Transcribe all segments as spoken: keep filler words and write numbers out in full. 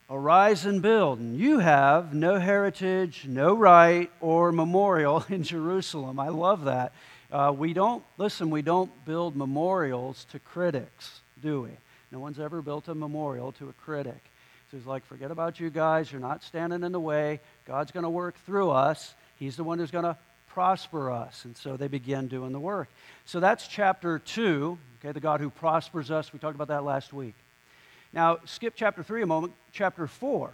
arise and build. And you have no heritage, no right, or memorial in Jerusalem. I love that. Uh, we don't, listen, we don't build memorials to critics, do we? No one's ever built a memorial to a critic. So he's like, forget about you guys. You're not standing in the way. God's going to work through us. He's the one who's going to prosper us. And so they begin doing the work. So that's chapter two, okay, the God who prospers us. We talked about that last week. Now, skip chapter three a moment, chapter four.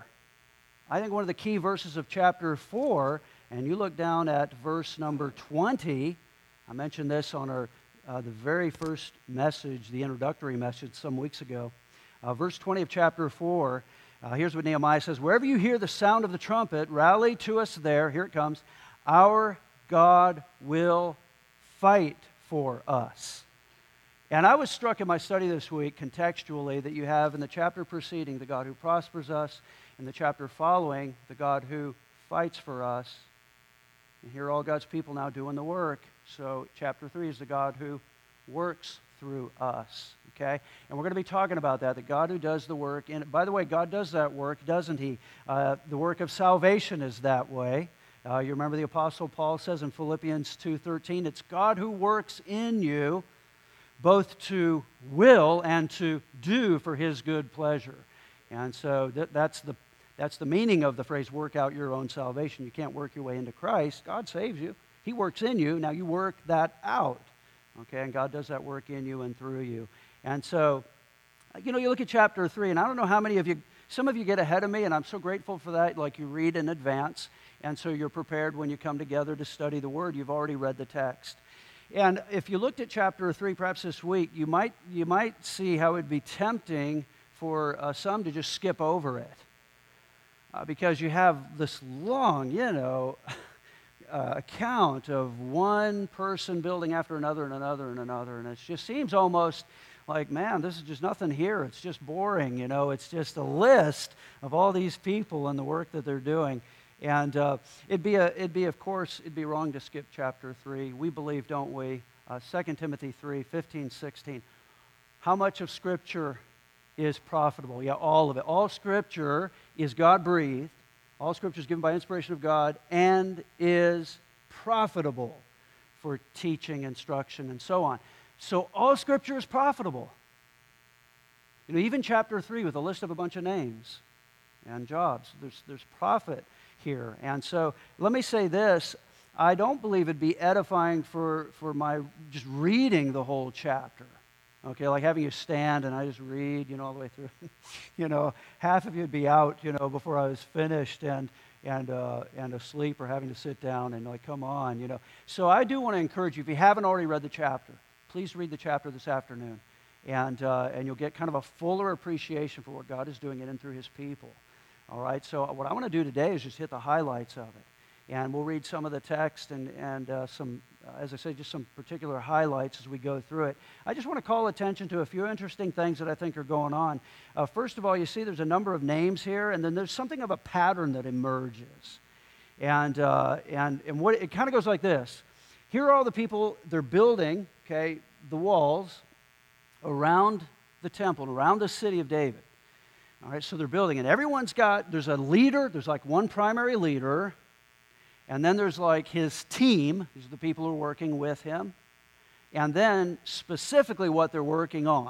I think one of the key verses of chapter four, and you look down at verse number twenty. I mentioned this on our uh, the very first message, the introductory message some weeks ago. Uh, verse twenty of chapter four, uh, here's what Nehemiah says. Wherever you hear the sound of the trumpet, rally to us there. Here it comes. Our God will fight for us. And I was struck in my study this week, contextually, that you have in the chapter preceding the God who prospers us, in the chapter following the God who fights for us. And here are all God's people now doing the work. So chapter three is the God who works through us, okay? And we're going to be talking about that, the God who does the work. And by the way, God does that work, doesn't he? Uh, the work of salvation is that way. Uh, you remember the Apostle Paul says in Philippians two thirteen, it's God who works in you both to will and to do for his good pleasure. And so that, that's the that's the meaning of the phrase, work out your own salvation. You can't work your way into Christ. God saves you. He works in you. Now you work that out. Okay, and God does that work in you and through you. And so, you know, you look at chapter three, and I don't know how many of you, some of you get ahead of me, and I'm so grateful for that. Like you read in advance, and so you're prepared when you come together to study the Word. You've already read the text. And if you looked at chapter three, perhaps this week, you might you might see how it would be tempting for uh, some to just skip over it. Uh, because you have this long, you know, uh, account of one person building after another and another and another. And it just seems almost like, man, this is just nothing here. It's just boring, you know. It's just a list of all these people and the work that they're doing. And uh, it'd be, a, it'd be, of course, it'd be wrong to skip chapter three. We believe, don't we? Uh, Second Timothy three, fifteen, sixteen. How much of Scripture is profitable? Yeah, all of it. All Scripture is God-breathed. All Scripture is given by inspiration of God and is profitable for teaching, instruction, and so on. So all Scripture is profitable. You know, even chapter three with a list of a bunch of names and jobs, there's, there's profit here. And so let me say this. I don't believe it'd be edifying for, for my just reading the whole chapter. Okay, like having you stand and I just read, you know, all the way through. You know, half of you'd be out, you know, before I was finished and and uh, and asleep or having to sit down and like, come on, you know. So I do want to encourage you, if you haven't already read the chapter, please read the chapter this afternoon. And uh, and you'll get kind of a fuller appreciation for what God is doing in and through His people. All right, so what I want to do today is just hit the highlights of it. And we'll read some of the text and, and uh, some, uh, as I say, just some particular highlights as we go through it. I just want to call attention to a few interesting things that I think are going on. Uh, first of all, you see there's a number of names here, and then there's something of a pattern that emerges. And, uh, and, and what it kind of goes like this. Here are all the people, they're building, okay, the walls around the temple, around the city of David. All right, so they're building, and everyone's got, there's a leader, there's like one primary leader, and then there's like his team, these are the people who are working with him, and then specifically what they're working on.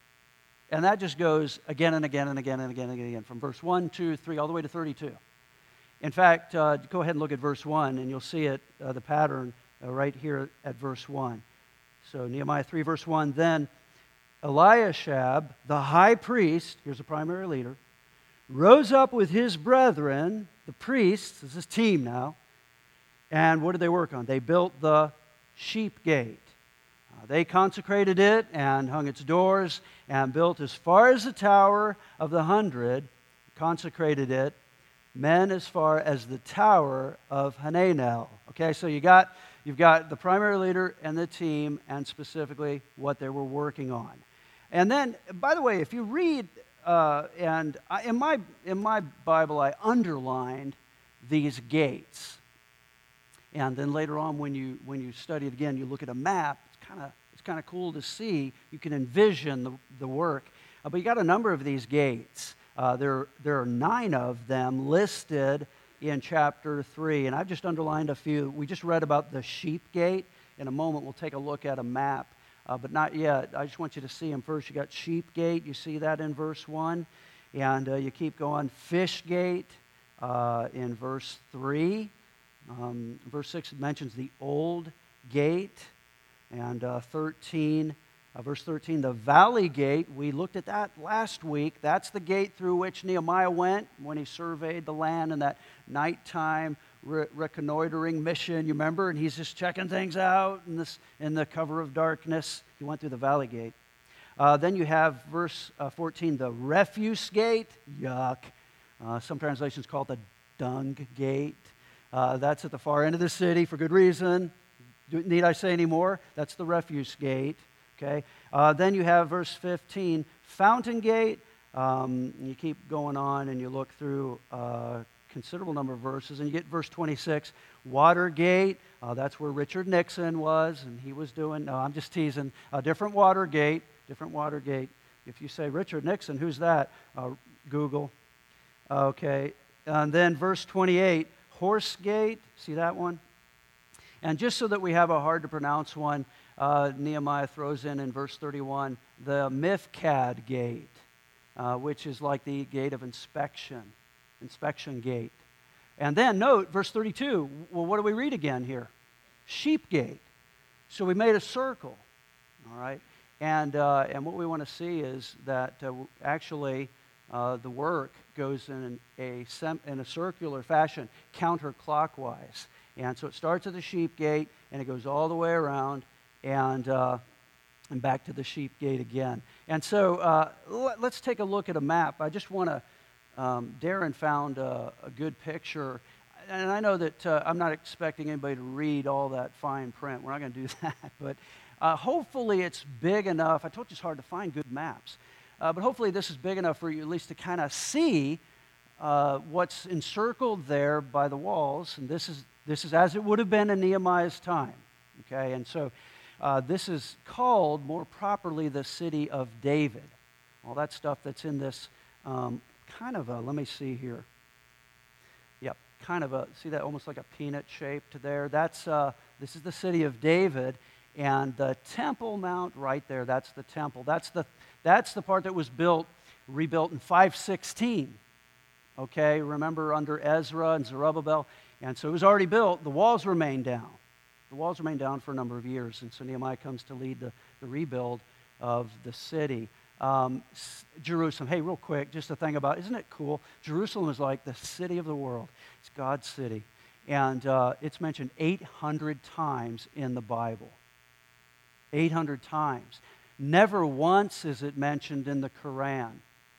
And that just goes again and again and again and again and again, from verse one, two, three, all the way to thirty-two. In fact, uh, go ahead and look at verse one, and you'll see it, uh, the pattern uh, right here at verse one. So Nehemiah three, verse one, then Eliashib, the high priest, here's the primary leader, rose up with his brethren, the priests, this is his team now, and what did they work on? They built the sheep gate. Uh, they consecrated it and hung its doors and built as far as the Tower of the Hundred, consecrated it, men as far as the Tower of Hananel. Okay, so you got, you've got the primary leader and the team and specifically what they were working on. And then, by the way, if you read, uh, and I, in my in my Bible, I underlined these gates. And then later on, when you when you study it again, you look at a map. It's kind of it's kind of cool to see. You can envision the the work. Uh, but you got a number of these gates. Uh, there, there are nine of them listed in chapter three, and I've just underlined a few. We just read about the sheep gate. In a moment, we'll take a look at a map, uh, but not yet. I just want you to see them first. You got sheep gate. You see that in verse one, and uh, you keep going. Fish gate uh, in verse three. Um, verse six mentions the old gate, and uh, thirteen. Uh, verse thirteen, the valley gate, we looked at that last week. That's the gate through which Nehemiah went when he surveyed the land in that nighttime re- reconnoitering mission, you remember? And he's just checking things out in, this, in the cover of darkness. He went through the valley gate. Uh, then you have verse uh, fourteen, the refuse gate. Yuck. Uh, some translations call it the dung gate. Uh, that's at the far end of the city for good reason. Do, need I say any more? That's the refuse gate. Okay. Uh, then you have verse fifteen, fountain gate. Um, you keep going on and you look through a considerable number of verses, and you get verse twenty-six, water gate. Uh, that's where Richard Nixon was, and he was doing, no, I'm just teasing, a different water gate, different water gate. If you say Richard Nixon, who's that? Uh, Google. Okay. And then verse twenty-eight, horse gate. See that one? And just so that we have a hard to pronounce one, Uh, Nehemiah throws in in verse thirty-one the Mifkad gate, uh, which is like the gate of inspection, inspection gate. And then note verse thirty-two, well, what do we read again here? Sheep gate. So we made a circle, all right? And, uh, and what we want to see is that uh, actually uh, the work goes in a, sem- in a circular fashion, counterclockwise. And so it starts at the sheep gate, and it goes all the way around, and uh, and back to the sheep gate again. And so uh, let, let's take a look at a map. I just want to, um, Darren found a, a good picture, and I know that uh, I'm not expecting anybody to read all that fine print. We're not going to do that, but uh, hopefully it's big enough. I told you it's hard to find good maps, uh, but hopefully this is big enough for you at least to kind of see uh, what's encircled there by the walls, and this is, this is as it would have been in Nehemiah's time, okay? And so Uh, this is called, more properly, the city of David. All that stuff that's in this um, kind of a, let me see here. Yep, kind of a, see that almost like a peanut shaped there? That's, uh, this is the city of David, and the Temple Mount right there, that's the temple. That's the, that's the part that was built, rebuilt in five sixteen. Okay, remember under Ezra and Zerubbabel? And so it was already built. The walls remained down. The walls remained down for a number of years, and so Nehemiah comes to lead the, the rebuild of the city. Um, Jerusalem, hey, real quick, just a thing about, isn't it cool? Jerusalem is like the city of the world. It's God's city. And uh, it's mentioned eight hundred times in the Bible. eight hundred times. Never once is it mentioned in the Quran.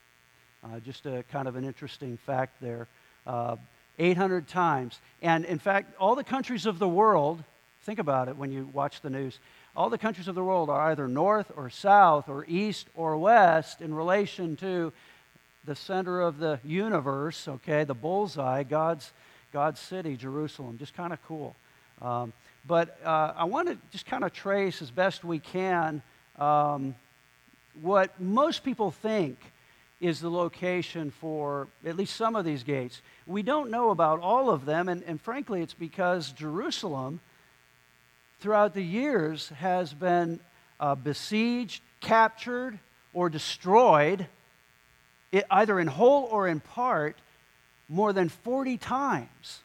Uh, just a kind of an interesting fact there. Uh, eight hundred times. And in fact, all the countries of the world, think about it when you watch the news. All the countries of the world are either north or south or east or west in relation to the center of the universe, okay, the bullseye, God's, God's city, Jerusalem. Just kind of cool. Um, but uh, I want to just kind of trace as best we can um, what most people think is the location for at least some of these gates. We don't know about all of them, and, and frankly, it's because Jerusalem throughout the years has been uh, besieged, captured, or destroyed, it, either in whole or in part, more than forty times.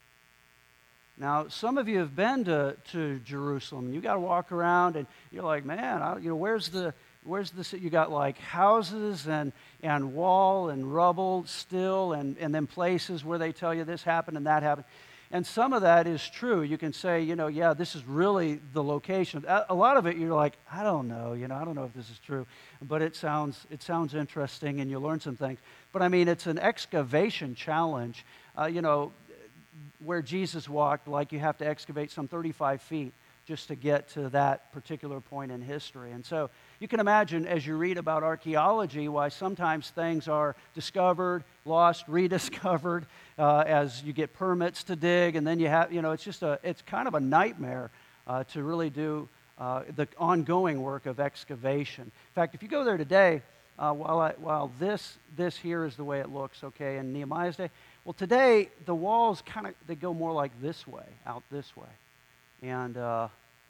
Now, some of you have been to, to Jerusalem. You got to walk around, and you're like, man, I, you know, where's the where's the? You got like houses and and wall and rubble still, and and then places where they tell you this happened and that happened. And some of that is true. You can say, you know, yeah, this is really the location. A lot of it, you're like, I don't know, you know, I don't know if this is true, but it sounds it sounds interesting, and you learn some things. But I mean, it's an excavation challenge. Uh, you know, where Jesus walked, like you have to excavate some thirty-five feet just to get to that particular point in history. And so you can imagine, as you read about archaeology, why sometimes things are discovered, lost, rediscovered, uh, as you get permits to dig, and then you have, you know, it's just a, it's kind of a nightmare uh, to really do uh, the ongoing work of excavation. In fact, if you go there today, uh, while, I, while this, this here is the way it looks, okay, in Nehemiah's day, well, today, the walls kind of, they go more like this way, out this way, and, uh,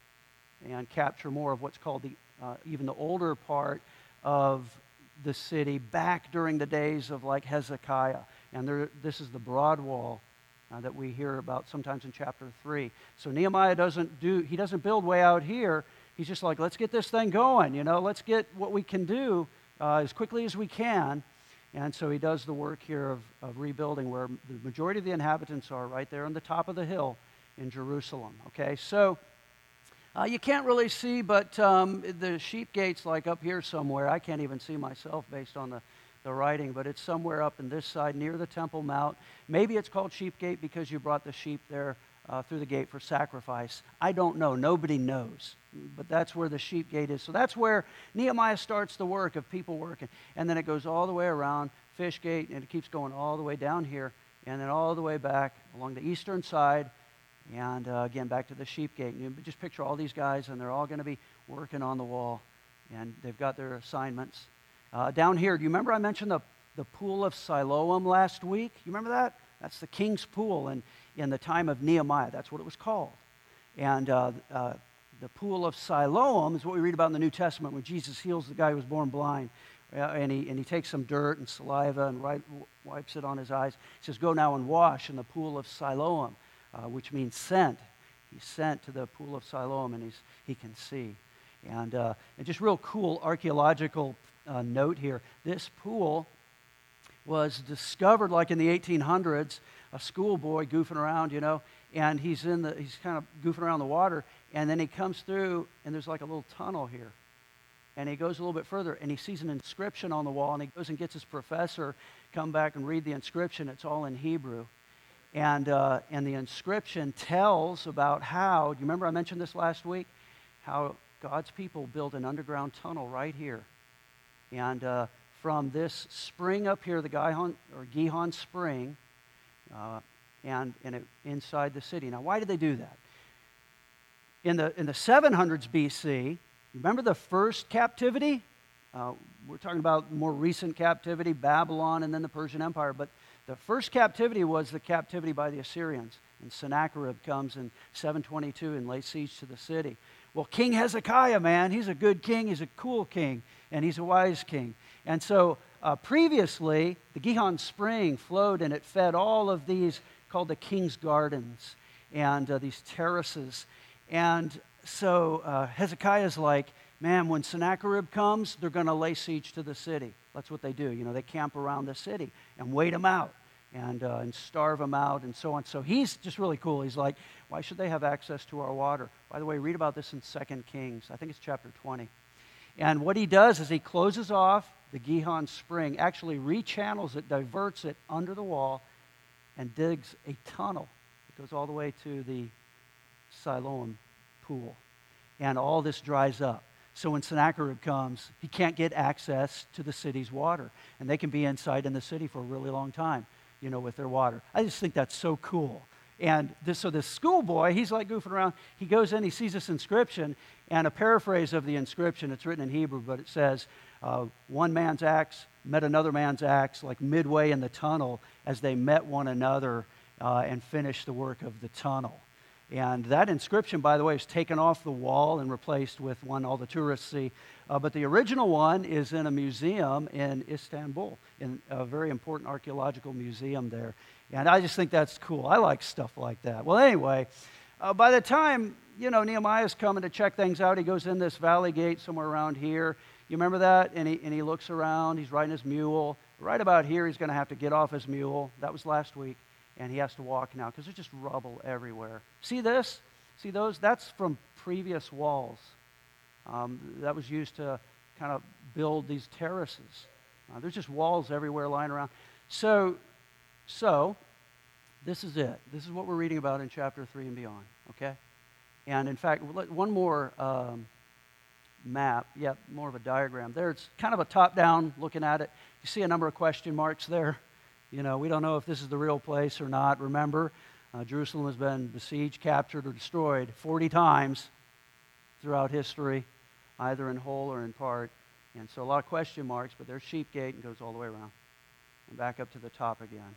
and capture more of what's called the, uh, even the older part of the city back during the days of like Hezekiah. And there, this is the broad wall uh, that we hear about sometimes in chapter three. So Nehemiah doesn't do, he doesn't build way out here. He's just like, let's get this thing going, you know, let's get what we can do uh, as quickly as we can. And so he does the work here of, of rebuilding where the majority of the inhabitants are, right there on the top of the hill in Jerusalem. Okay, so uh, you can't really see, but um, the sheep gate's like up here somewhere. I can't even see myself based on the, the writing, but it's somewhere up in this side near the Temple Mount. Maybe it's called Sheep Gate because you brought the sheep there uh, through the gate for sacrifice. I don't know. Nobody knows. But that's where the sheep gate is. So that's where Nehemiah starts the work of people working. And then it goes all the way around Fish Gate, and it keeps going all the way down here, and then all the way back along the eastern side, and uh, again back to the sheep gate. And you just picture all these guys, and they're all going to be working on the wall, and they've got their assignments. Uh, down here, do you remember I mentioned the, the pool of Siloam last week? You remember that? That's the king's pool in, in the time of Nehemiah. That's what it was called. And uh, uh, the pool of Siloam is what we read about in the New Testament when Jesus heals the guy who was born blind. Uh, and, he, and he takes some dirt and saliva and right, wipes it on his eyes. He says, go now and wash in the pool of Siloam, uh, which means sent. He's sent to the pool of Siloam, and he's, he can see. And, uh, and just real cool archaeological uh, note here. This pool was discovered like in the eighteen hundreds, a schoolboy goofing around, you know, and he's in the, he's kind of goofing around the water, and then he comes through, and there's like a little tunnel here. And he goes a little bit further, and he sees an inscription on the wall, and he goes and gets his professor, come back and read the inscription. It's all in Hebrew. And, uh, and the inscription tells about how, do you remember I mentioned this last week? How God's people built an underground tunnel right here. And uh, from this spring up here, the Gihon, or Gihon Spring, uh, and, and it, inside the city. Now, why did they do that? In the, in the seven hundreds B C, remember the first captivity? Uh, we're talking about more recent captivity, Babylon and then the Persian Empire. But the first captivity was the captivity by the Assyrians. And Sennacherib comes in seven twenty-two and lays siege to the city. Well, King Hezekiah, man, he's a good king. He's a cool king. And he's a wise king. And so uh, previously, the Gihon Spring flowed and it fed all of these called the King's Gardens and uh, these terraces. And so uh, Hezekiah's like, man, when Sennacherib comes, they're going to lay siege to the city. That's what they do. You know, they camp around the city and wait them out and, uh, and starve them out and so on. So he's just really cool. He's like, why should they have access to our water? By the way, read about this in Second Kings. I think it's chapter twenty. And what he does is he closes off the Gihon Spring, actually rechannels it, diverts it under the wall, and digs a tunnel. It goes all the way to the Siloam pool. And all this dries up. So when Sennacherib comes, he can't get access to the city's water. And they can be inside in the city for a really long time, you know, with their water. I just think that's so cool. And this, so this schoolboy, he's like goofing around. He goes in, he sees this inscription, and a paraphrase of the inscription, it's written in Hebrew, but it says, uh, one man's axe met another man's axe, like midway in the tunnel, as they met one another uh, and finished the work of the tunnel. And that inscription, by the way, is taken off the wall and replaced with one all the tourists see. Uh, but the original one is in a museum in Istanbul, in a very important archaeological museum there. And I just think that's cool. I like stuff like that. Well, anyway, uh, by the time, you know, Nehemiah's coming to check things out, he goes in this valley gate somewhere around here. You remember that? And he, and he looks around. He's riding his mule. Right about here, he's going to have to get off his mule. That was last week. And he has to walk now because there's just rubble everywhere. See this? See those? That's from previous walls. Um, that was used to kind of build these terraces. Uh, there's just walls everywhere lying around. So, so this is it. This is what we're reading about in chapter three and beyond, okay? And in fact, one more um, map. Yeah, more of a diagram. There, it's kind of a top-down looking at it. You see a number of question marks there. You know, we don't know if this is the real place or not. Remember, uh, Jerusalem has been besieged, captured, or destroyed forty times throughout history, either in whole or in part. And so a lot of question marks, but there's Sheep Gate and goes all the way around and back up to the top again.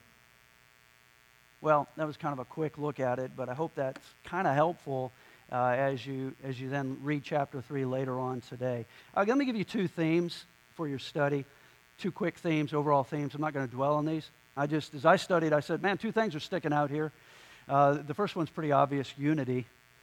Well, that was kind of a quick look at it, but I hope that's kind of helpful uh, as you as you then read chapter three later on today. Uh, let me give you two themes for your study, two quick themes, overall themes. I'm not going to dwell on these. I just, as I studied, I said, man, two things are sticking out here. Uh, the first one's pretty obvious, unity.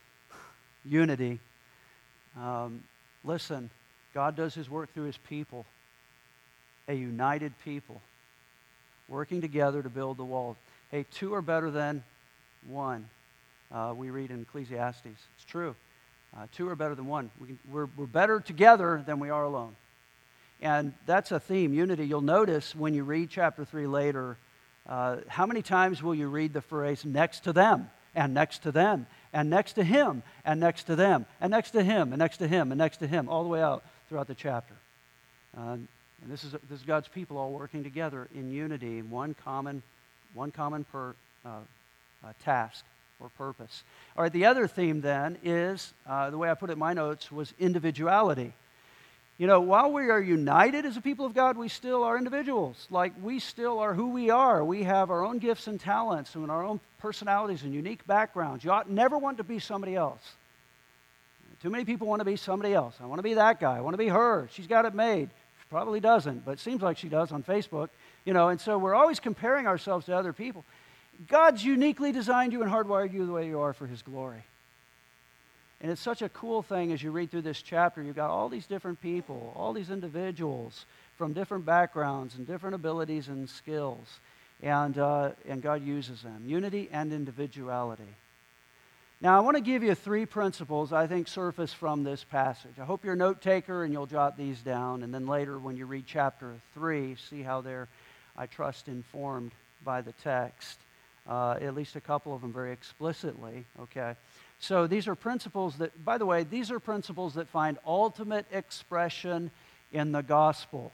Unity. Um, listen, God does his work through his people, a united people, working together to build the wall. Hey, two are better than one. Uh, we read in Ecclesiastes. It's true. Uh, two are better than one. We can, we're, we're better together than we are alone. And that's a theme, unity. You'll notice when you read chapter three later, uh, how many times will you read the phrase next to them, and next to them, and next to him, and next to them, and next to him, and next to him, and next to him, all the way out throughout the chapter. Uh, and this is, this is God's people all working together in unity, one common, one common per, uh, uh, task or purpose. All right, the other theme then is, uh, the way I put it in my notes, was individuality. You know, while we are united as a people of God, we still are individuals. Like, we still are who we are. We have our own gifts and talents and our own personalities and unique backgrounds. You ought never want to be somebody else. Too many people want to be somebody else. I want to be that guy. I want to be her. She's got it made. She probably doesn't, but it seems like she does on Facebook. You know, and so we're always comparing ourselves to other people. God's uniquely designed you and hardwired you the way you are for his glory. And it's such a cool thing as you read through this chapter. You've got all these different people, all these individuals from different backgrounds and different abilities and skills. And, uh, and God uses them. Unity and individuality. Now, I want to give you three principles I think surface from this passage. I hope you're a note taker and you'll jot these down. And then later when you read chapter three, see how they're, I trust, informed by the text. Uh, at least a couple of them very explicitly, okay? So these are principles that, by the way, these are principles that find ultimate expression in the gospel.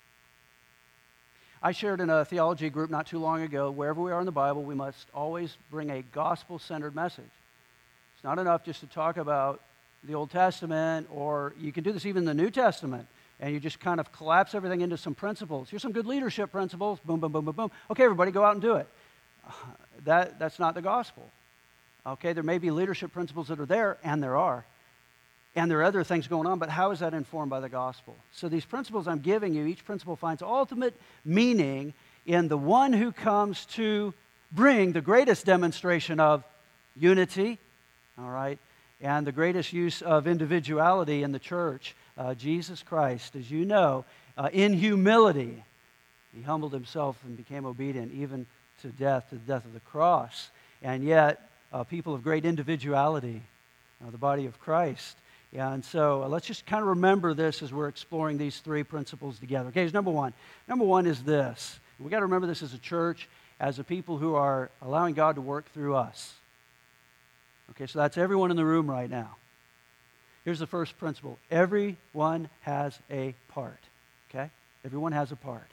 I shared in a theology group not too long ago, wherever we are in the Bible, we must always bring a gospel-centered message. It's not enough just to talk about the Old Testament, or you can do this even in the New Testament, and you just kind of collapse everything into some principles. Here's some good leadership principles, boom, boom, boom, boom, boom. Okay, everybody, go out and do it. That, that's not the gospel. Okay, there may be leadership principles that are there, and there are. And there are other things going on, but how is that informed by the gospel? So these principles I'm giving you, each principle finds ultimate meaning in the one who comes to bring the greatest demonstration of unity, all right, and the greatest use of individuality in the church, uh, Jesus Christ. As you know, uh, in humility, he humbled himself and became obedient even to death, to the death of the cross. And yet, uh, people of great individuality, uh, the body of Christ. And so uh, let's just kind of remember this as we're exploring these three principles together. Okay, here's number one. Number one is this. We've got to remember this as a church, as a people who are allowing God to work through us. Okay, so that's everyone in the room right now. Here's the first principle. Everyone has a part. Okay? Everyone has a part.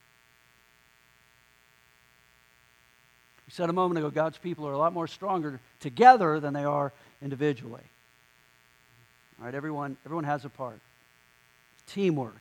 We said a moment ago, God's people are a lot more stronger together than they are individually. All right, everyone, everyone has a part. Teamwork.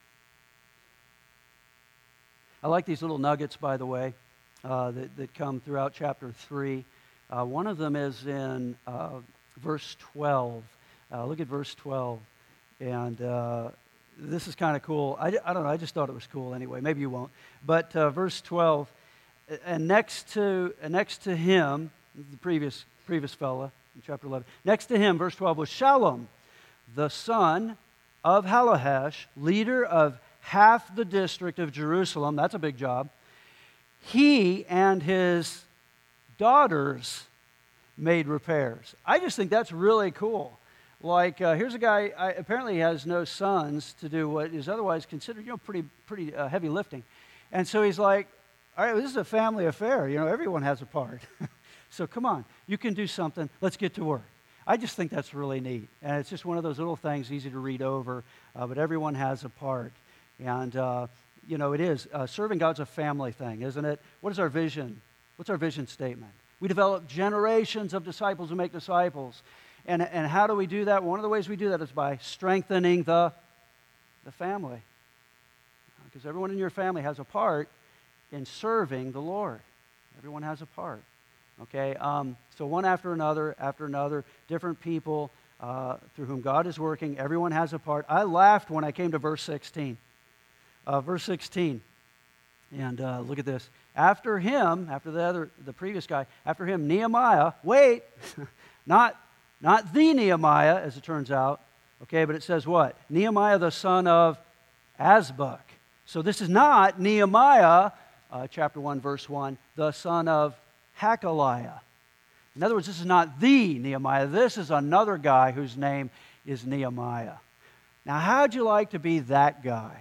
I like these little nuggets, by the way, uh, that, that come throughout chapter three. Uh, one of them is in uh, verse twelve. Uh, look at verse twelve. And uh, this is kind of cool. I, I don't know, I just thought it was cool anyway. Maybe you won't. But uh, verse twelve, and next to, and next to him, the previous, previous fella in chapter eleven, next to him, verse twelve, was Shallum, the son of Halahesh, leader of half the district of Jerusalem. That's a big job. He and his daughters made repairs. I just think that's really cool. Like, uh, here's a guy, I, apparently he has no sons to do what is otherwise considered, you know, pretty, pretty uh, heavy lifting. And so he's like, all right, this is a family affair. You know, everyone has a part. So come on, you can do something. Let's get to work. I just think that's really neat. And it's just one of those little things, easy to read over, uh, but everyone has a part. And, uh, you know, it is. Uh, serving God's a family thing, isn't it? What is our vision? What's our vision statement? We develop generations of disciples who make disciples. And, and how do we do that? One of the ways we do that is by strengthening the, the family. Because everyone in your family has a part in serving the Lord. Everyone has a part. Okay, um, so one after another, after another, different people uh, through whom God is working. Everyone has a part. I laughed when I came to verse sixteen. Uh, verse sixteen, and uh, look at this. After him, after the other, the previous guy, after him, Nehemiah. Wait, not not the Nehemiah, as it turns out. Okay, but it says what? Nehemiah, the son of Azbuk. So this is not Nehemiah, uh, chapter one, verse one, the son of Hakaliah. In other words, this is not the Nehemiah. This is another guy whose name is Nehemiah. Now, how'd you like to be that guy?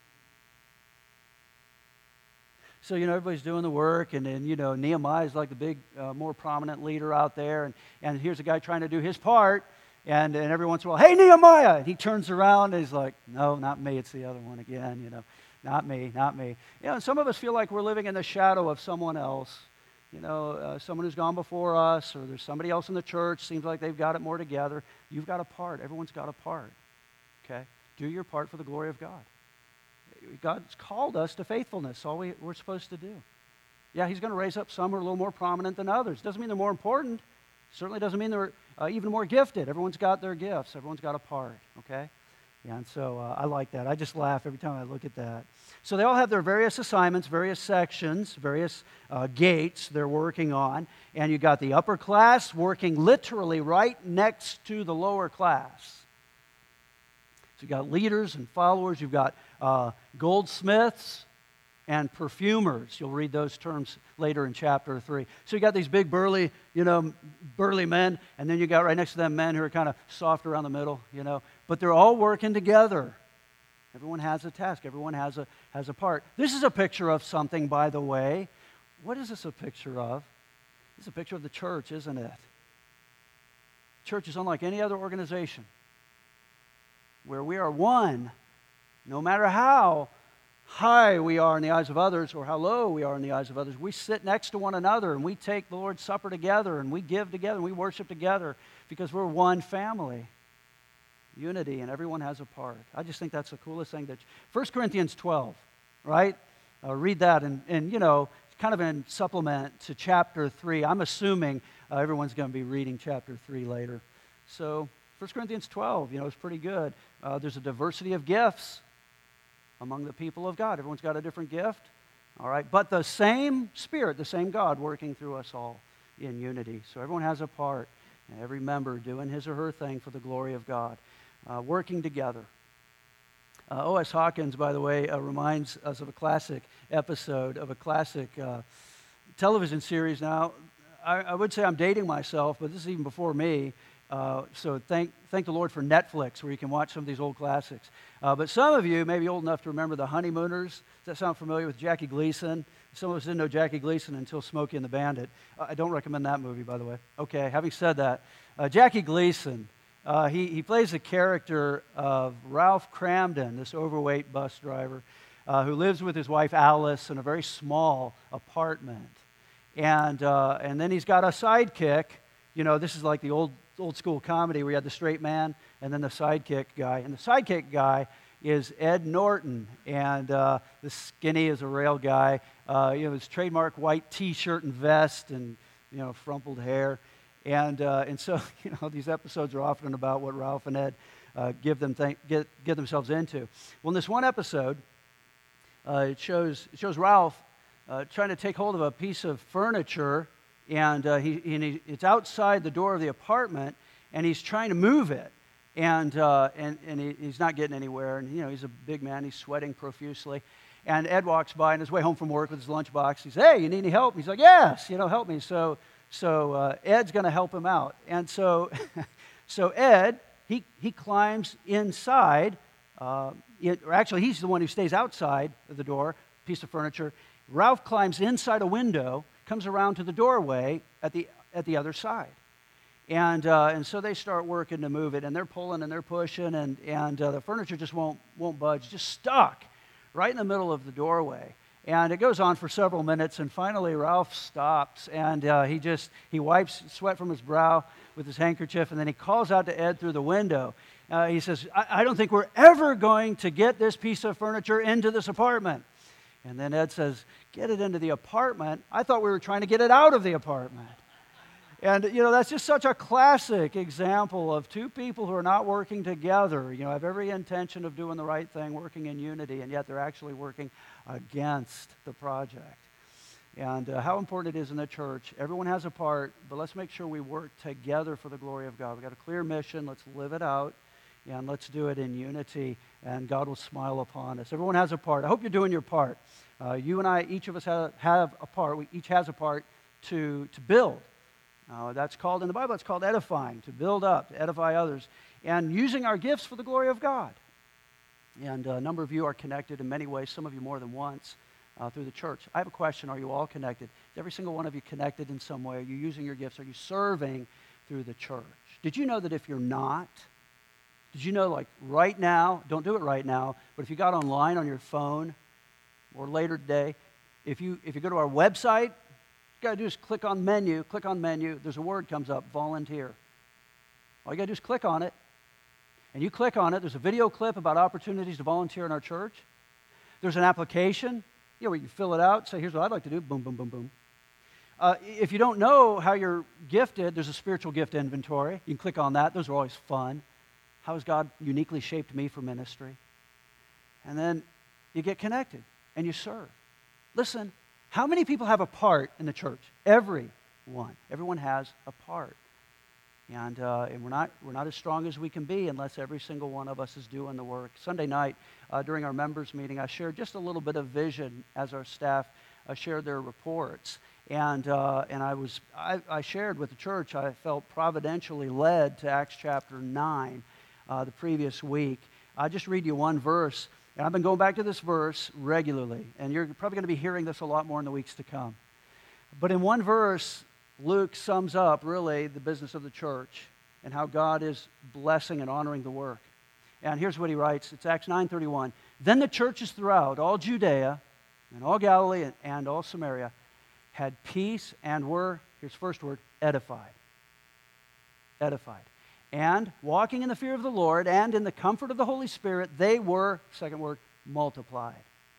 So, you know, everybody's doing the work, and then, you know, Nehemiah is like the big, uh, more prominent leader out there, and, and here's a guy trying to do his part, and, and every once in a while, hey, Nehemiah! And he turns around, and he's like, no, not me, it's the other one again, you know, not me, not me. You know, and some of us feel like we're living in the shadow of someone else, you know, uh, someone who's gone before us, or there's somebody else in the church, seems like they've got it more together. You've got a part. Everyone's got a part, okay? Do your part for the glory of God. God's called us to faithfulness. All we, we're supposed to do. Yeah, he's going to raise up some who are a little more prominent than others. Doesn't mean they're more important. Certainly doesn't mean they're uh, even more gifted. Everyone's got their gifts. Everyone's got a part, okay? Yeah, and so uh, I like that. I just laugh every time I look at that. So they all have their various assignments, various sections, various uh, gates they're working on. And you got the upper class working literally right next to the lower class. So you've got leaders and followers. You've got uh, goldsmiths and perfumers. You'll read those terms later in chapter three. So you got these big burly, you know, burly men, and then you got right next to them men who are kind of soft around the middle, you know. But they're all working together. Everyone has a task. Everyone has a has a part. This is a picture of something, by the way. What is this a picture of? It's a picture of the church, isn't it? Church is unlike any other organization, where we are one, no matter how high we are in the eyes of others or how low we are in the eyes of others. We sit next to one another and we take the Lord's Supper together and we give together and we worship together because we're one family. Unity, and everyone has a part. I just think that's the coolest thing. That First Corinthians twelve, right? Uh, read that and, and, you know, kind of in supplement to chapter three. I'm assuming uh, everyone's going to be reading chapter three later. So First Corinthians twelve, you know, is pretty good. Uh, there's a diversity of gifts among the people of God. Everyone's got a different gift, all right? But the same Spirit, the same God working through us all in unity. So everyone has a part, and every member doing his or her thing for the glory of God, uh, working together. Uh, O S Hawkins, by the way, uh, reminds us of a classic episode of a classic uh, television series. Now, I, I would say I'm dating myself, but this is even before me. Uh, so thank thank the Lord for Netflix, where you can watch some of these old classics. Uh, but some of you may be old enough to remember The Honeymooners. Does that sound familiar with Jackie Gleason? Some of us didn't know Jackie Gleason until Smokey and the Bandit. Uh, I don't recommend that movie, by the way. Okay, having said that, uh, Jackie Gleason, uh, he, he plays the character of Ralph Cramden, this overweight bus driver, uh, who lives with his wife Alice in a very small apartment. And, uh, and then he's got a sidekick. You know, this is like the old old school comedy where you had the straight man and then the sidekick guy. And the sidekick guy is Ed Norton, and uh, the skinny as a rail guy. Uh, you know, his trademark white T-shirt and vest, and you know, frumpled hair. And uh, and so you know, these episodes are often about what Ralph and Ed uh, give them th- get get themselves into. Well, in this one episode, uh, it shows it shows Ralph uh, trying to take hold of a piece of furniture. And, uh, he, and he, it's outside the door of the apartment, and he's trying to move it, and uh, and, and he, he's not getting anywhere. And you know, he's a big man; he's sweating profusely. And Ed walks by on his way home from work with his lunchbox. He says, "Hey, you need any help?" He's like, "Yes, you know, help me." So so uh, Ed's going to help him out, and so so Ed he he climbs inside. Uh, it, or actually, he's the one who stays outside of the door, piece of furniture. Ralph climbs inside a window, comes around to the doorway at the at the other side, and uh, and so they start working to move it, and they're pulling and they're pushing, and and uh, the furniture just won't won't budge, just stuck right in the middle of the doorway, and it goes on for several minutes, and finally Ralph stops, and uh, he just he wipes sweat from his brow with his handkerchief, and then he calls out to Ed through the window, Uh, he says, I, I don't think we're ever going to get this piece of furniture into this apartment. And then Ed says, get it into the apartment? I thought we were trying to get it out of the apartment. And, you know, that's just such a classic example of two people who are not working together, you know, have every intention of doing the right thing, working in unity, and yet they're actually working against the project. And uh, how important it is in the church. Everyone has a part, but let's make sure we work together for the glory of God. We've got a clear mission. Let's live it out, and let's do it in unity, and God will smile upon us. Everyone has a part. I hope you're doing your part. Uh, you and I, each of us have, have a part. We each has a part to, to build. Uh, that's called, in the Bible, it's called edifying, to build up, to edify others, and using our gifts for the glory of God. And uh, a number of you are connected in many ways, some of you more than once, uh, through the church. I have a question. Are you all connected? Is every single one of you connected in some way? Are you using your gifts? Are you serving through the church? Did you know that if you're not, did you know, like, right now, don't do it right now, but if you got online on your phone or later today, if you, if you go to our website, all you got to do is click on menu, click on menu, there's a word comes up, volunteer. All you got to do is click on it, and you click on it, there's a video clip about opportunities to volunteer in our church. There's an application, you know, where you fill it out, say, here's what I'd like to do, boom, boom, boom, boom. Uh, if you don't know how you're gifted, there's a spiritual gift inventory. You can click on that, those are always fun. How has God uniquely shaped me for ministry? And then you get connected, and you serve. Listen, how many people have a part in the church? Everyone. Everyone has a part. And, uh, and we're not, we're not as strong as we can be unless every single one of us is doing the work. Sunday night, uh, during our members' meeting, I shared just a little bit of vision as our staff uh, shared their reports. And, uh, and I, was, I, I shared with the church, I felt providentially led to Acts chapter nine uh, the previous week. I'll just read you one verse. And I've been going back to this verse regularly, and you're probably going to be hearing this a lot more in the weeks to come. But in one verse, Luke sums up, really, the business of the church and how God is blessing and honoring the work. And here's what he writes. It's Acts nine thirty-one. Then the churches throughout all Judea and all Galilee and, and all Samaria had peace and were, here's the first word, edified. Edified. And walking in the fear of the Lord and in the comfort of the Holy Spirit, they were, second word, multiplied.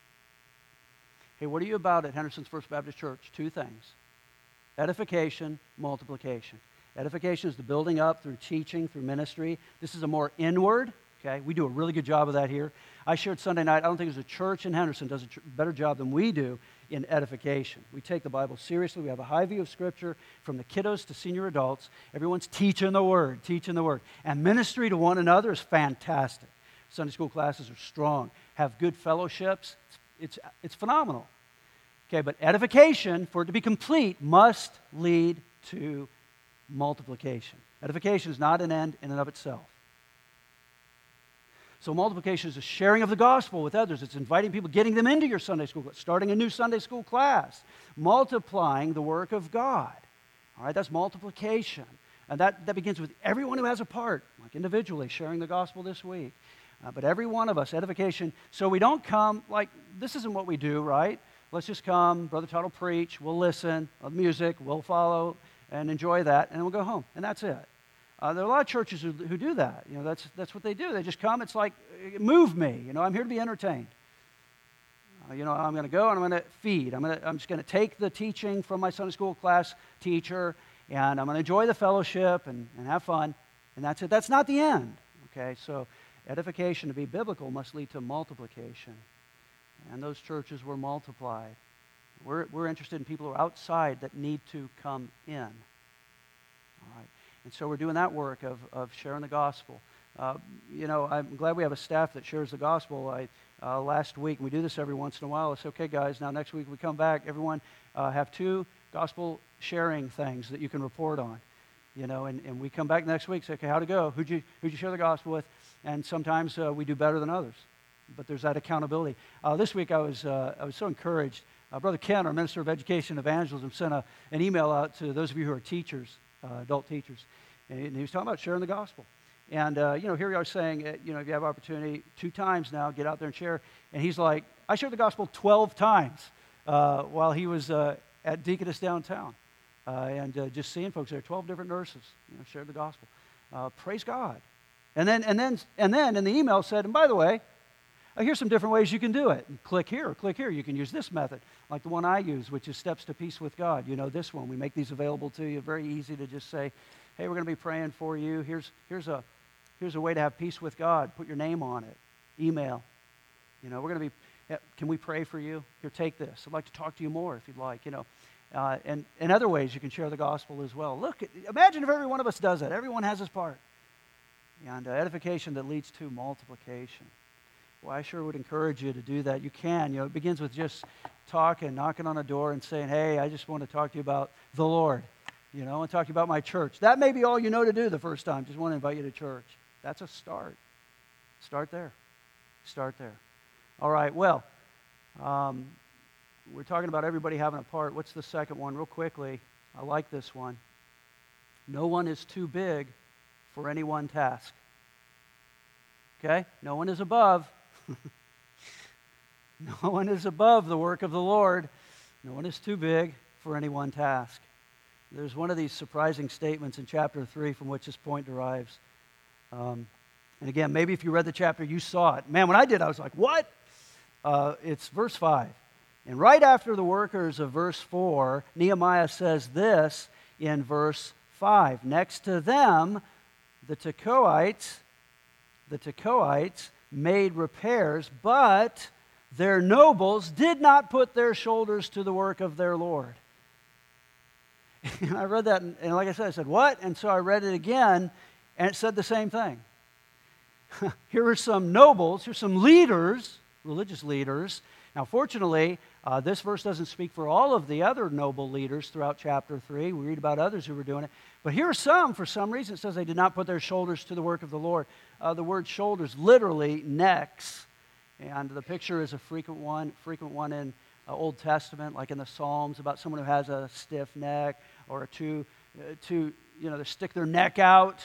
Hey, what are you about at Henderson's First Baptist Church? Two things. Edification, multiplication. Edification is the building up through teaching, through ministry. This is a more inward, okay? We do a really good job of that here. I shared Sunday night, I don't think there's a church in Henderson that does a tr- better job than we do in edification. We take the Bible seriously. We have a high view of Scripture from the kiddos to senior adults. Everyone's teaching the Word, teaching the Word. And ministry to one another is fantastic. Sunday school classes are strong, have good fellowships. It's, it's, it's phenomenal. Okay, but edification, for it to be complete, must lead to multiplication. Edification is not an end in and of itself. So multiplication is a sharing of the gospel with others. It's inviting people, getting them into your Sunday school class, starting a new Sunday school class, multiplying the work of God. All right, that's multiplication. And that, that begins with everyone who has a part, like individually, sharing the gospel this week. Uh, but every one of us, edification. So we don't come, like, this isn't what we do, right? Let's just come, Brother Todd will preach, we'll listen, the music, we'll follow and enjoy that, and then we'll go home, and that's it. Uh, there are a lot of churches who, who do that. You know, that's, that's what they do. They just come. It's like, move me. You know, I'm here to be entertained. Uh, you know, I'm going to go and I'm going to feed. I'm, gonna, I'm just going to take the teaching from my Sunday school class teacher, and I'm going to enjoy the fellowship and, and have fun, and that's it. That's not the end. Okay, so edification, to be biblical, must lead to multiplication. And those churches were multiplied. We're, we're interested in people who are outside that need to come in. All right. And so we're doing that work of, of sharing the gospel. Uh, you know, I'm glad we have a staff that shares the gospel. I, uh, last week, and we do this every once in a while, I said, okay, guys, now next week we come back, everyone uh, have two gospel sharing things that you can report on. You know, and, and we come back next week, say, okay, how'd it go? Who'd you, who'd you share the gospel with? And sometimes uh, we do better than others. But there's that accountability. Uh, this week I was, uh, I was so encouraged. Uh, Brother Ken, our Minister of Education and Evangelism, sent a, an email out to those of you who are teachers, uh, adult teachers. And he was talking about sharing the gospel. And, uh, you know, here we are saying, uh, you know, if you have opportunity, two times now, get out there and share. And he's like, I shared the gospel twelve times uh, while he was uh, at Deaconess downtown. Uh, and uh, just seeing folks there, twelve different nurses, you know, shared the gospel. Uh, praise God. And then, and then, and then in the email said, and by the way, uh, here's some different ways you can do it. And click here, click here. You can use this method, like the one I use, which is Steps to Peace with God. You know this one. We make these available to you. Very easy to just say, hey, we're going to be praying for you. Here's, here's, a, here's a way to have peace with God. Put your name on it. Email. You know, we're going to be, can we pray for you? Here, take this. I'd like to talk to you more if you'd like, you know. Uh, and, and other ways you can share the gospel as well. Look, imagine if every one of us does that. Everyone has his part. And uh, edification that leads to multiplication. Well, I sure would encourage you to do that. You can. You know, it begins with just talking, knocking on a door and saying, hey, I just want to talk to you about the Lord. You know, I want to talk to you about my church. That may be all you know to do the first time. Just want to invite you to church. That's a start. Start there. Start there. All right, well, um, we're talking about everybody having a part. What's the second one? Real quickly, I like this one. No one is too big for any one task. Okay? No one is above. No one is above the work of the Lord. No one is too big for any one task. There's one of these surprising statements in chapter three from which this point derives. Um, and again, maybe if you read the chapter, you saw it. Man, when I did, I was like, what? Uh, it's verse five. And right after the workers of verse four, Nehemiah says this in verse five. Next to them, the Tekoites, the Tekoites made repairs, but their nobles did not put their shoulders to the work of their Lord. And I read that, and, and like I said, I said, what? And so I read it again, and it said the same thing. Here are some nobles, here's some leaders, religious leaders. Now, fortunately, uh, this verse doesn't speak for all of the other noble leaders throughout chapter three. We read about others who were doing it. But here are some, for some reason, it says they did not put their shoulders to the work of the Lord. Uh, the word shoulders, literally necks. And the picture is a frequent one, frequent one in uh, Old Testament, like in the Psalms, about someone who has a stiff neck or a too, uh, too, you know, they stick their neck out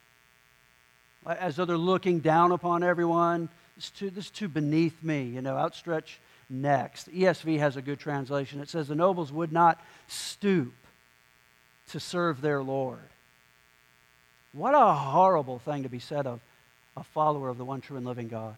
as though they're looking down upon everyone. This is too, this is too beneath me, you know, outstretched necks. The E S V has a good translation. It says the nobles would not stoop to serve their Lord. What a horrible thing to be said of a follower of the one true and living God.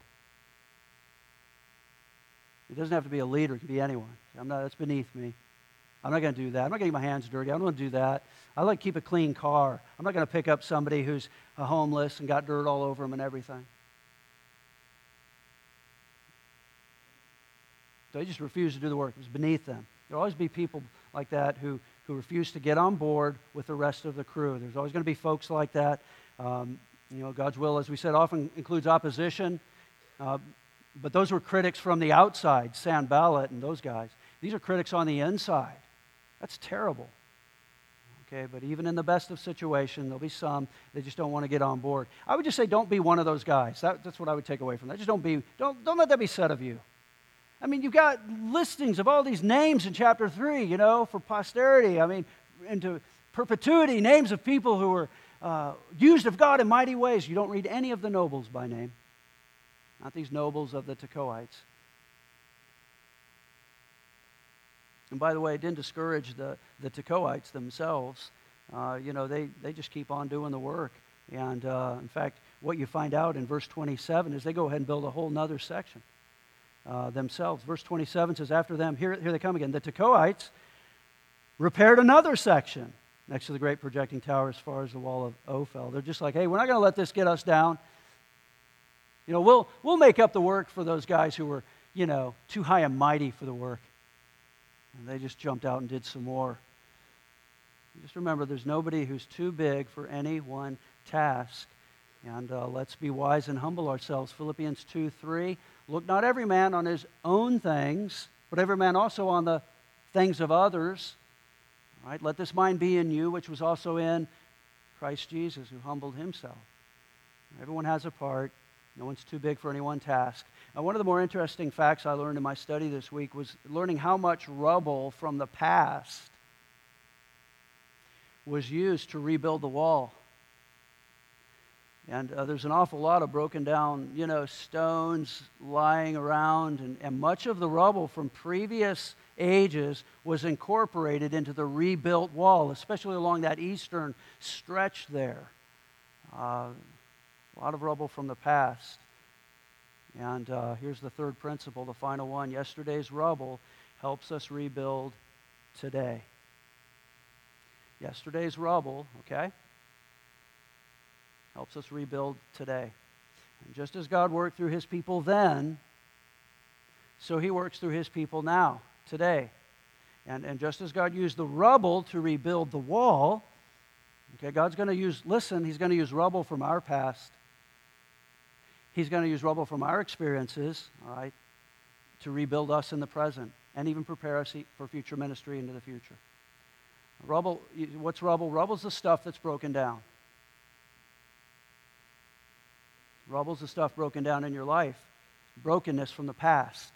It doesn't have to be a leader. It can be anyone. I'm not, that's beneath me. I'm not going to do that. I'm not getting my hands dirty. I don't want to do that. I like to keep a clean car. I'm not going to pick up somebody who's a homeless and got dirt all over them and everything. They just refuse to do the work. It was beneath them. There'll always be people like that who, who refuse to get on board with the rest of the crew. There's always going to be folks like that. Um, you know, God's will, as we said, often includes opposition. Uh, but those were critics from the outside, Sanballat and those guys. These are critics on the inside. That's terrible. Okay, but even in the best of situations, there'll be some that just don't want to get on board. I would just say don't be one of those guys. That, that's what I would take away from that. Just don't be, don't, don't let that be said of you. I mean, you've got listings of all these names in chapter three, you know, for posterity. I mean, into perpetuity, names of people who were uh, used of God in mighty ways. You don't read any of the nobles by name. Not these nobles of the Tekoites. And by the way, it didn't discourage the, the Tekoites themselves. Uh, you know, they, they just keep on doing the work. And uh, in fact, what you find out in verse twenty-seven is they go ahead and build a whole nother section uh, themselves. Verse twenty-seven says, after them, here, here they come again. The Tekoites repaired another section next to the great projecting tower as far as the wall of Ophel. They're just like, hey, we're not going to let this get us down. You know, we'll, we'll make up the work for those guys who were, you know, too high and mighty for the work. And they just jumped out and did some more. Just remember, there's nobody who's too big for any one task. And uh, let's be wise and humble ourselves. Philippians two three, look not every man on his own things, but every man also on the things of others. All right, let this mind be in you, which was also in Christ Jesus, who humbled himself. Everyone has a part. No one's too big for any one task. Now, one of the more interesting facts I learned in my study this week was learning how much rubble from the past was used to rebuild the wall. And uh, there's an awful lot of broken down, you know, stones lying around, and, and much of the rubble from previous ages was incorporated into the rebuilt wall, especially along that eastern stretch there. Uh, A lot of rubble from the past. And uh, here's the third principle, the final one. Yesterday's rubble helps us rebuild today. Yesterday's rubble, okay, helps us rebuild today. And just as God worked through his people then, so he works through his people now, today. And, and just as God used the rubble to rebuild the wall, okay, God's going to use, listen, he's going to use rubble from our past. He's going to use rubble from our experiences, all right, to rebuild us in the present and even prepare us for future ministry into the future. Rubble, what's rubble? Rubble's the stuff that's broken down. Rubble's the stuff broken down in your life. Brokenness from the past.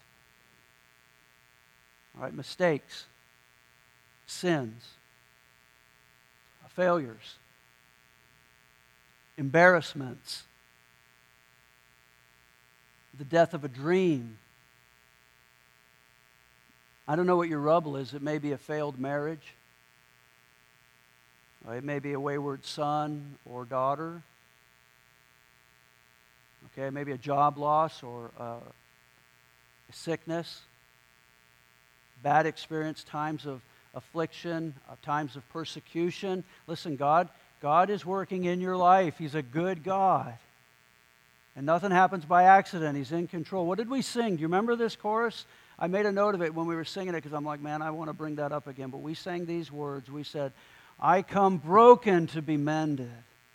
All right, mistakes, sins, failures, embarrassments, the death of a dream. I don't know what your rubble is. It may be a failed marriage. It may be a wayward son or daughter. Okay, maybe a job loss or uh, a sickness. Bad experience, times of affliction, uh, times of persecution. Listen, God, God is working in your life. He's a good God. And nothing happens by accident. He's in control. What did we sing? Do you remember this chorus? I made a note of it when we were singing it because I'm like, man, I want to bring that up again. But we sang these words. We said, I come broken to be mended.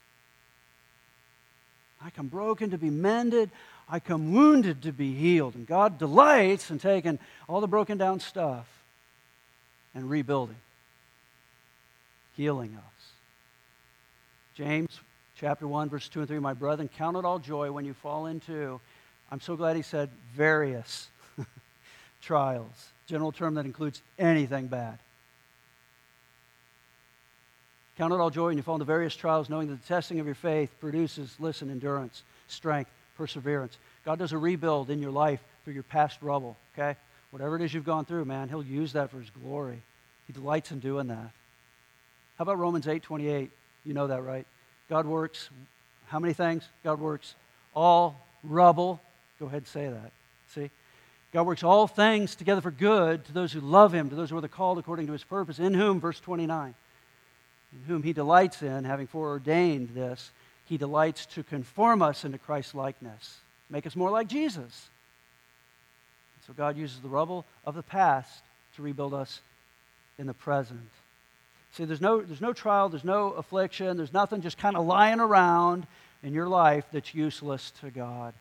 I come broken to be mended. I come wounded to be healed. And God delights in taking all the broken down stuff and rebuilding, healing us. James chapter one, verse two and three, my brethren, count it all joy when you fall into, I'm so glad he said various trials. General term that includes anything bad. Count it all joy when you fall into various trials, knowing that the testing of your faith produces, listen, endurance, strength, perseverance. God does a rebuild in your life through your past rubble, okay? Whatever it is you've gone through, man, he'll use that for his glory. He delights in doing that. How about Romans eight twenty-eight? You know that, right? God works, how many things? God works all rubble. Go ahead and say that. See? God works all things together for good to those who love him, to those who are the called according to his purpose, in whom, verse twenty-nine, in whom he delights in, having foreordained this, he delights to conform us into Christ's likeness, make us more like Jesus. So God uses the rubble of the past to rebuild us in the present. See, there's no, there's no trial, there's no affliction, there's nothing just kind of lying around in your life that's useless to God.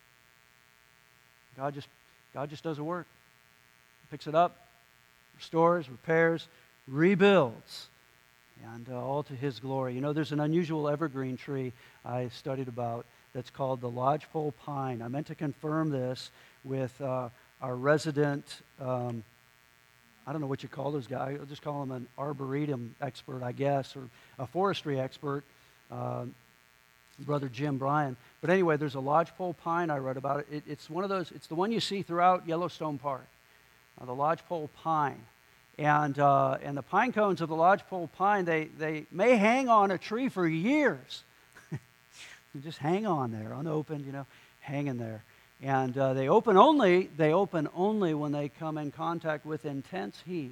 God just, God just does the work. Picks it up, restores, repairs, rebuilds, and uh, all to his glory. You know, there's an unusual evergreen tree I studied about that's called the lodgepole pine. I meant to confirm this with uh, our resident, um, I don't know what you call those guys. I'll just call him an arboretum expert, I guess, or a forestry expert, uh, Brother Jim Bryan. But anyway, there's a lodgepole pine I read about. It, it, it's one of those, it's the one you see throughout Yellowstone Park, uh, the lodgepole pine. And, uh, and the pine cones of the lodgepole pine, they, they may hang on a tree for years. You just hang on there, unopened, you know, hanging there. And uh, they open only, they open only when they come in contact with intense heat.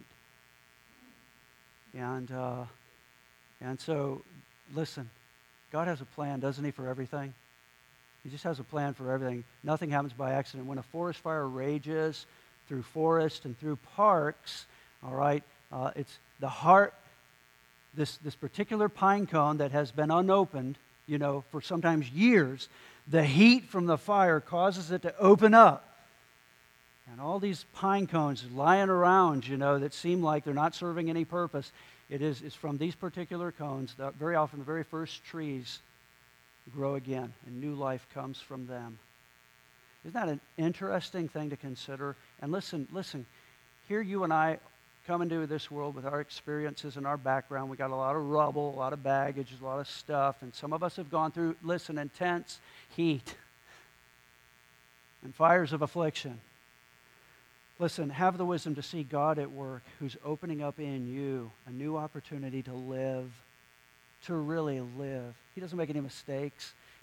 And, uh, and so, listen, God has a plan, doesn't he, for everything? He just has a plan for everything. Nothing happens by accident. When a forest fire rages through forest and through parks, all right, uh, it's the heart, this, this particular pine cone that has been unopened, you know, for sometimes years, the heat from the fire causes it to open up. And all these pine cones lying around, you know, that seem like they're not serving any purpose, it is it's from these particular cones that very often the very first trees grow again, and new life comes from them. Isn't that an interesting thing to consider? And listen, listen, here you and I come into this world with our experiences and our background. We got a lot of rubble, a lot of baggage, a lot of stuff, and some of us have gone through, listen, intense heat and fires of affliction. Listen, have the wisdom to see God at work who's opening up in you a new opportunity to live, to really live. He doesn't make any mistakes.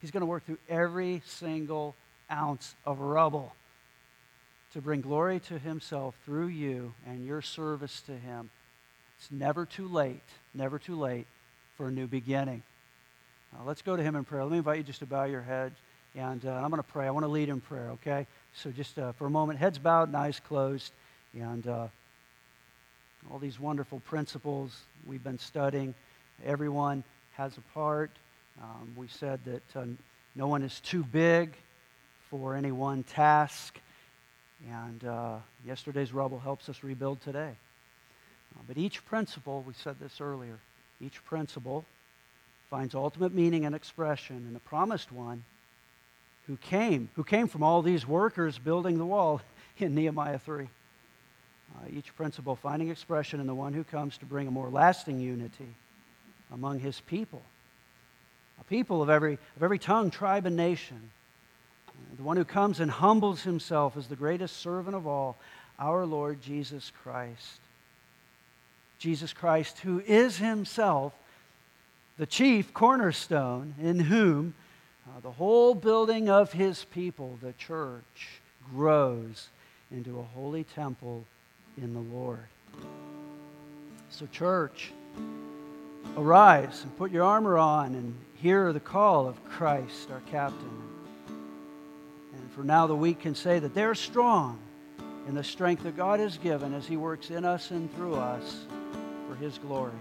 He's going to work through every single ounce of rubble to bring glory to himself through you and your service to him. It's never too late, never too late for a new beginning. Uh, let's go to him in prayer. Let me invite you just to bow your head, and uh, I'm going to pray. I want to lead in prayer, okay? So just uh, for a moment, heads bowed and eyes closed, and uh, all these wonderful principles we've been studying. Everyone has a part. Um, we said that uh, no one is too big for any one task, and uh, yesterday's rubble helps us rebuild today. Uh, but each principle, we said this earlier, each principle finds ultimate meaning and expression in the promised one who came, who came from all these workers building the wall in Nehemiah three. Uh, each principle finding expression in the one who comes to bring a more lasting unity among his people. A people of every, of every tongue, tribe, and nation. Uh, the one who comes and humbles himself as the greatest servant of all, our Lord Jesus Christ. Jesus Christ, who is himself the chief cornerstone, in whom uh, the whole building of his people, the church, grows into a holy temple in the Lord. So church, arise and put your armor on and hear the call of Christ, our captain. And for now the weak can say that they're strong in the strength that God has given as he works in us and through us for his glory.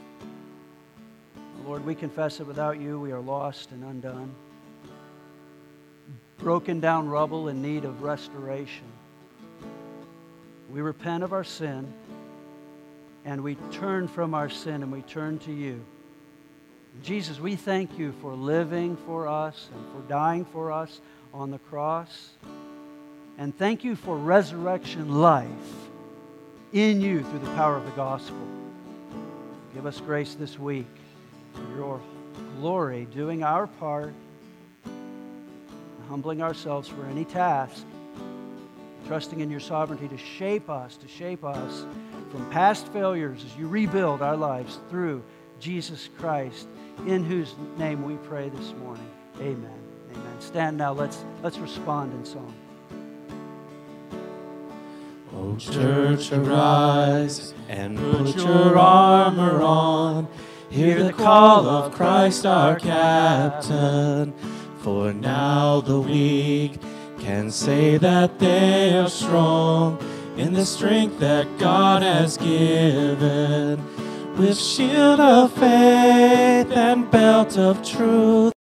Lord, we confess that without you we are lost and undone, broken down rubble in need of restoration. We repent of our sin, and we turn from our sin and we turn to you. Jesus, we thank you for living for us and for dying for us on the cross. And thank you for resurrection life in you through the power of the gospel. Give us grace this week for your glory, doing our part, humbling ourselves for any task, trusting in your sovereignty to shape us, to shape us from past failures as you rebuild our lives through Jesus Christ, in whose name we pray this morning. Amen. Amen. Stand now. Let's, let's respond in song. O church, arise and put your armor on. Hear the call of Christ our captain. For now the weak can say that they are strong in the strength that God has given. With shield of faith and belt of truth,